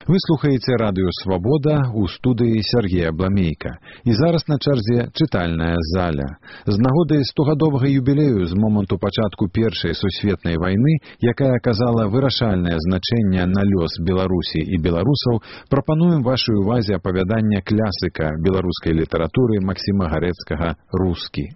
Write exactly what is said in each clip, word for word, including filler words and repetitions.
Вы слухаеце радыё «Свабода» у студыі Сергея Бламейка. І зараз на чарзе чытальная заля. З нагоды стогадовага юбілею з моманту пачатку Першай сусветнай вайны, якая аказала вырашальнае значэнне на лёс Беларусі і беларусаў, прапануем вашай увазе апавяданне клясыка беларускай літаратуры Максіма Гарэцкага «Рускі».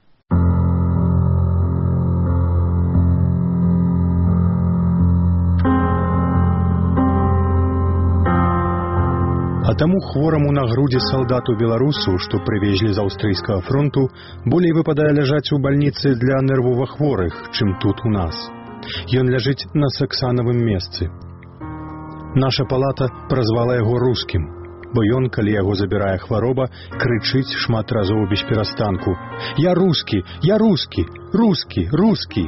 А таму хвораму на грудзі салдату-беларусу, што прывезлі з аўстрыйскага фронту, болей выпадае ляжаць у бальніцы для нервовахворых, чым тут у нас. Ён ляжыць на саксанавым месцы. Наша палата празвала яго рускім, бо ён, калі яго забірае хвароба, крычыць шмат разоў без перастанку: «Я рускі! Я рускі! Рускі! Рускі!»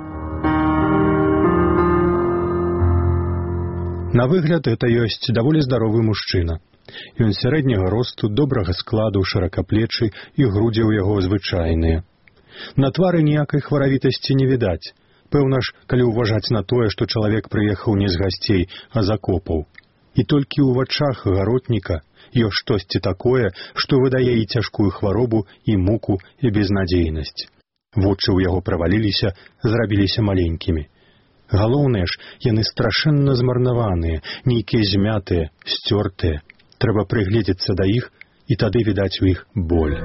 На выгляд гэта ёсць даволі здаровы мужчына. Ён сярэдняга росту, добрага складу, шыракаплечы, і грудзі ў яго звычайныя. На твары ніякай хваравітасці не відаць. Пэўна ж, калі ўважаць на тое, што чалавек прыехаў не з гасцей, а з акопаў. І толькі ў вачах гаротніка ёсць штосьці такое, што выдае і цяжкую хваробу, і муку, і безнадзейнасць. Вочы ў яго праваліліся, зрабіліся маленькімі. Галоўнае ж, яны страшэнна змарнаваныя, нейкія змятыя, сцёртыя. Трэба прыгледзецца да іх, і тады відаць у іх боль.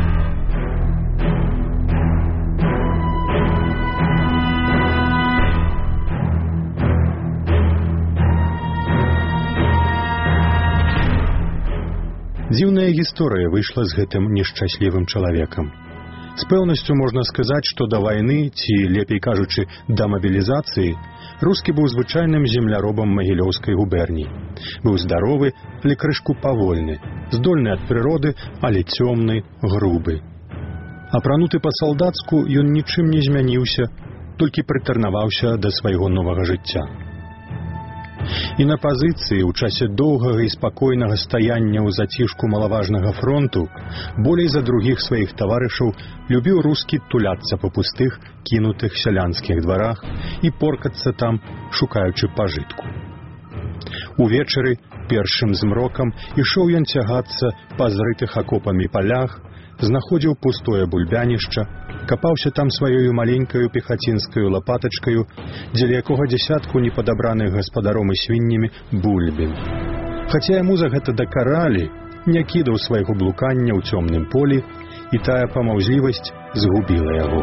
Дзіўная гісторыя выйшла з гэтым нешчаслівым чалавекам. З пэўнасцю можна сказаць, што да вайны, ці, лепей кажучы, да мабілізацыі, рускі быў звычайным земляробам Магілёўскай губерніі. Быў здаровы, але крышку павольны, здольны ад прыроды, але цёмны, грубы. Апрануты па-салдацку, ён нічым не змяніўся, толькі прытарнаваўся да свайго новага жыцця. І на пазіцыі ў часе доўгага і спакойнага стаяння ў зацішку малаважнага фронту болей за другіх сваіх таварышаў любіў рускі туляцца па пустых, кінутых сялянскіх дварах і поркацца там, шукаючы пажытку. Увечары, першым змрокам, ішоў ён цягацца па зрытых акопамі палях, знаходзіў пустое бульбянішча, капаўся там сваёю маленькаю пехацінскаю лапатачкаю, дзеля якога дзясятку непадабраных гаспадаром і свіннямі бульбін. Хаця яму за гэта дакаралі, не кідаў свайго блукання ў цёмным полі, і тая памаўзлівасць згубіла яго.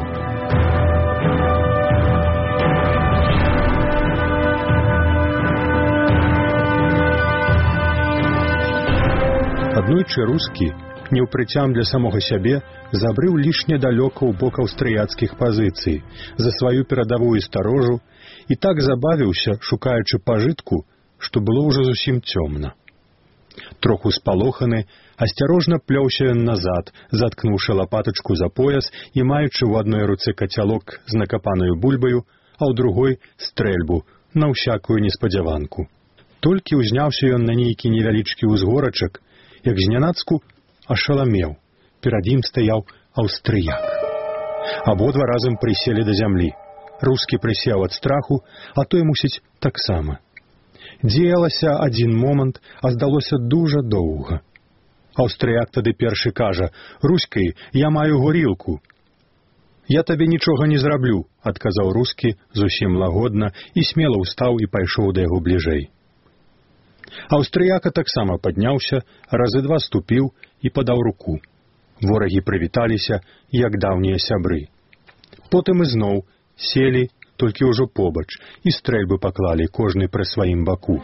Аднойчы рускі, неўпрыцям для самога сябе, забрыў лішне далёка ў бок аўстрыяцкіх пазіцый, за сваю перадавую старожу, і так забавіўся, шукаючы пажытку, што было ўжо зусім цёмна. Троху спалоханы, асцярожна плёўся ён назад, заткнуўшы лапатачку за пояс і маючы ў адной руцэ кацялок з накапанаю бульбаю, а ў другой стрэльбу, на ўсякую неспадзяванку. Толькі ўзняўся ён на нейкі невялічкі ўзгорачак, як знянацку ашаламеў. Перад ім стаяў аўстрыяк. Абодва разам прыселі да зямлі. Рускі прысеў ад страху, а той, мусіць, таксама. Дзеялася адзін момант, а здалося дужа доўга. Аўстрыяк тады першы кажа: «Руськай, я маю горілку». «Я табе нічога не зраблю», — адказаў рускі зусім лагодна і смела ўстаў і пайшоў да яго бліжэй. Аўстрыяка таксама падняўся, разы два ступіў і падаў руку. Ворагі прывіталіся, як даўнія сябры. Потым ізноў селі, толькі ўжо побач, і стрэльбы паклалі кожны пры сваім баку.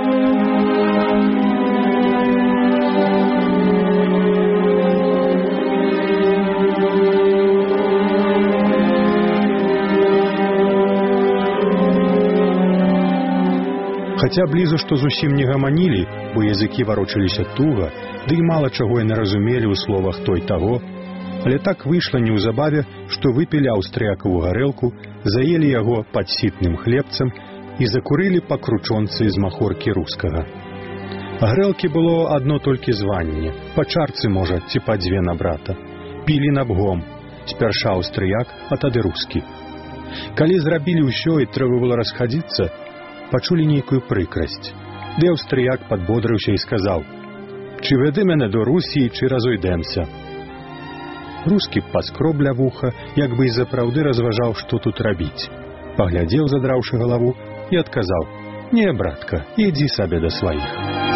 Хаця блізу, што зусім не гаманілі, бо языкі варочаліся туга, ды і мала чаго яны разумелі ў словах той таго, але так выйшла неўзабаве, што выпілі аўстрыякаву гарэлку, заелі яго падсітным хлебцам і закурылі па кручонцы з махоркі рускага. Гарэлкі было адно толькі званне, па чарцы, можа, ці па дзве на брата. Пілі набгом, спярша аўстрыяк, а тады рускі. Калі зрабілі ўсё і трэба было расхадзіцца, пачулі нейкую прыкрасць. Ды аўстрыяк падбодрыўся і сказаў: «Чи веди мене до Русі, чи разойдемся?» Рускі паскробля вуха, як бы і запраўды разважаў, што тут рабіць. Паглядзеў, задраўшы галаву, і адказаў: «Не, братка, ідзі сабе да сваіх».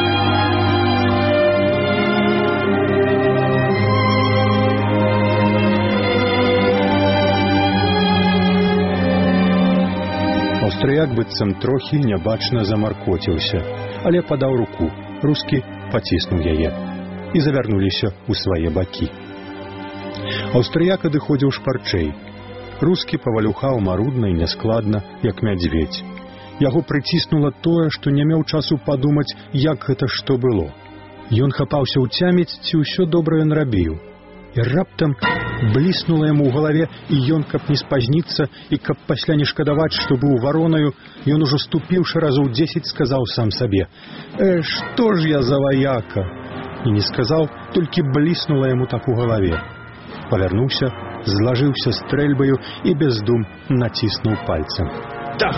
Аўстрыяк быццам трохі нябачна замаркоціўся, але падаў руку. Рускі паціснуў яе, і завярнуліся ў свае бакі. Аўстрыяк адыходзіў шпарчэй. Рускі павалюхаў марудна і няскладна, як мядзведзь. Яго прыціснула тое, што не меў часу падумаць, як гэта што было. Ён хапаўся ўцяміць, ці ўсё добра ён рабіў. І раптам бліснула яму ў галаве, і ён, каб не спазніцца, і каб пасля не шкадаваць, што быў варонаю, ён ужо ступіўшы разоў дзесяць сказаў сам сабе: «Э, што ж я за ваяка?» І не сказаў, толькі бліснула яму так у галаве. Павярнуўся, злажыўся стрэльбаю і без дум націснуў пальцем. Тах!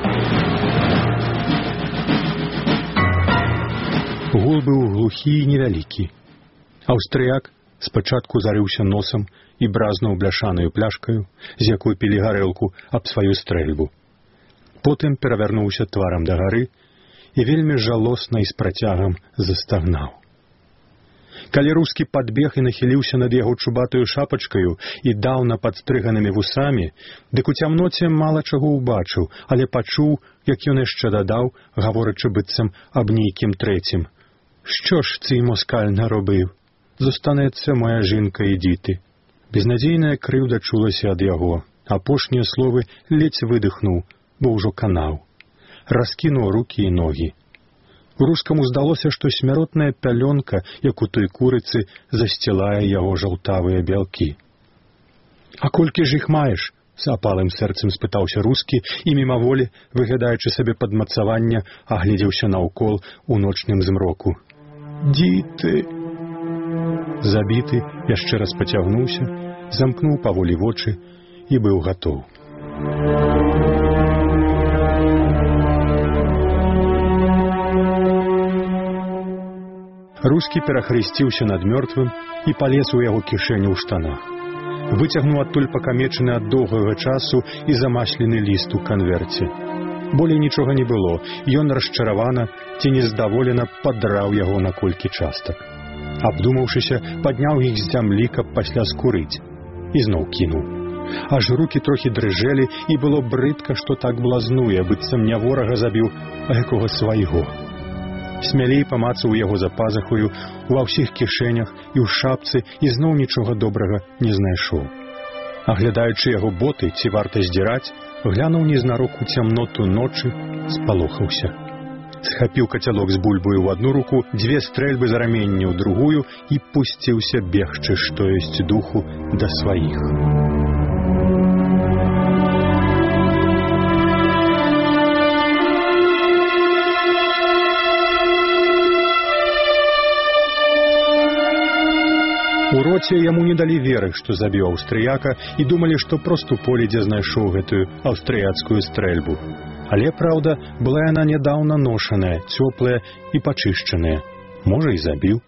Гул быў глухі і невялікі. Аўстрыяк спачатку зарыўся носам і бразнуў бляшанаю пляшкаю, з якой пілі гарэлку, аб сваю стрэльбу. Потым перавярнуўся тварам дагары і вельмі жалосна і з працягам застагнаў. Калі Рускі падбег і нахіліўся над яго чубатаю шапачкаю і даўна падстрыганымі вусамі, дык у цямноце мала чаго ўбачыў, але пачуў, як ён яшчэ дадаў, гаворачы быццам аб нейкім трэцім: «Що ж цей москаль наробив? Зостанеться моя жінка і діти». Безнадзейная крыўда чулася ад яго. Апошнія словы ледзь выдыхнуў, бо ўжо канаў. Раскінуў рукі і ногі. Рускаму здалося, што смяротная пялёнка, як у той курыцы, засцілае яго жаўтавыя бялкі. «А колькі ж іх маеш?» — з апалым сэрцам спытаўся Рускі і мімаволі, выглядаючы сабе падмацавання, агледзеўся наўкол у ночным змроку. «Діты!» Забіты яшчэ раз пацягнуўся, замкнуў паволі вочы і быў гатоў. Рускі перахрысціўся над мёртвым і палез у яго кішэню ў штанах. Выцягнуў адтуль пакамечаны ад доўгага часу і замаслены ліст у канверце. Болей нічога не было, ён расчаравана ці нездаволена падраў яго на колькі частак. Абдумаўшыся, падняў іх з зямлі, каб пасля скурыць, і зноў кінуў. Аж рукі трохі дрыжэлі, і было брыдка, што так блазнуе, быццам не ворага забіў, а якога свайго. Смялей памацаў яго за пазахою, ува ўсіх кішэнях і ў шапцы, і зноў нічога добрага не знайшоў. Аглядаючы яго боты, ці варта здзіраць, глянуў незнарок у цямноту ночы, спалохаўся. Схапіў кацялок з бульбою ў адну руку, дзве стрэльбы за раменне ў другую і пусціўся бегчы, што ёсць духу, да сваіх. У роце яму не далі веры, што забіў аўстрыяка, і думалі, што проста ў полі, дзе знайшоў гэтую аўстрыяцкую стрэльбу. Але, праўда, была яна нядаўна ношаная, цёплая і пачышчаная. Можа, і забіў.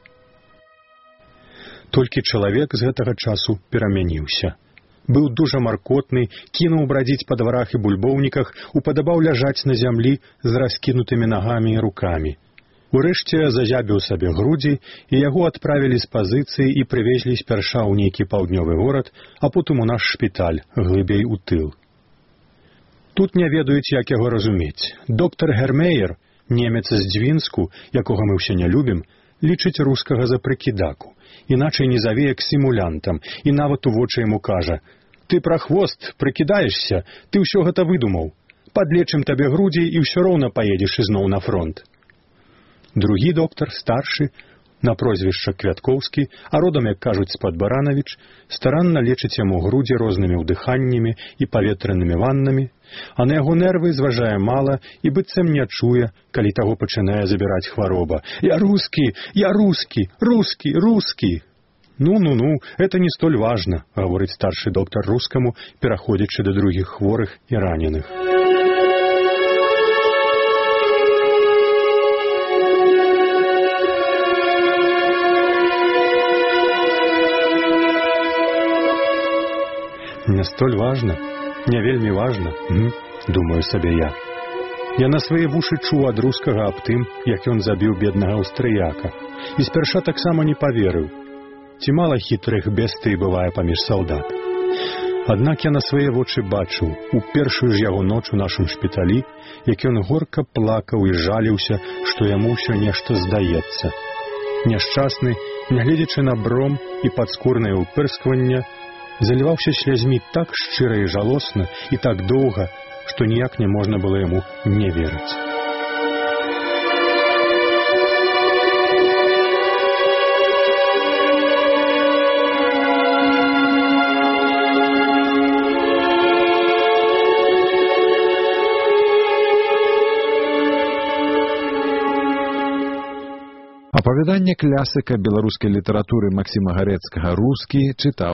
Толькі чалавек з гэтага часу перамяніўся. Быў дужа маркотны, кінуў брадзіць па дварах і бульбоўніках, упадабаў ляжаць на зямлі з раскінутымі нагамі і рукамі. Урэшце зазябіў сабе грудзі, і яго адправілі з пазіцыі і прывезлі спярша ў нейкі паўднёвы горад, а потым у наш шпіталь, глыбей у тыл. Тут не ведаюць, як яго разумець. Доктар Гермеер, немец з Дзвінску, якога мы ўсе не любім, лічыць рускага за прыкідаку, іначай не заве як сімулянтам, і нават у вочы яму кажа: «Ты прахвост, прыкідаешся, ты ўсё гэта выдумаў. Падлечым табе грудзі, і ўсё роўна паедзеш ізноў на фронт». Другі доктар, старшы, на прозвішча Квяткоўскі, а родам, як кажуць, з-пад Баранавіч, старанна лечыць яму грудзі рознымі ўдыханнямі і паветранымі ваннамі, а на яго нервы зважае мала і быццам не чуе, калі таго пачынае забіраць хвароба. «Я рускі! Я рускі! Рускі! Рускі!» «Ну-ну-ну, это не столь важна», — гаворыць старшы доктар рускаму, пераходзячы да другіх хворых і раненых. столь важна, не вельмі важна, м? Думаю сабе я. Я на свае вушы чуў ад рускага аб тым, як ён забіў беднага аўстрыяка, і спярша таксама не паверыў. Ці мала хітрых бестый бывае паміж салдат. Аднак я на свае вочы бачыў, у першую ж яго ноч у нашым шпіталі, як ён горка плакаў і жаліўся, што яму ўсё нешта здаецца. Няшчасны, нягледзячы на бром і падскурнае ўпырскванне, заліваўся слязьмі так шчыра і жалосна і так доўга, што ніяк не можна было яму не верыць. Апавяданне клясыка беларускай літаратуры Максіма Гарэцкага «Рускі» чытаў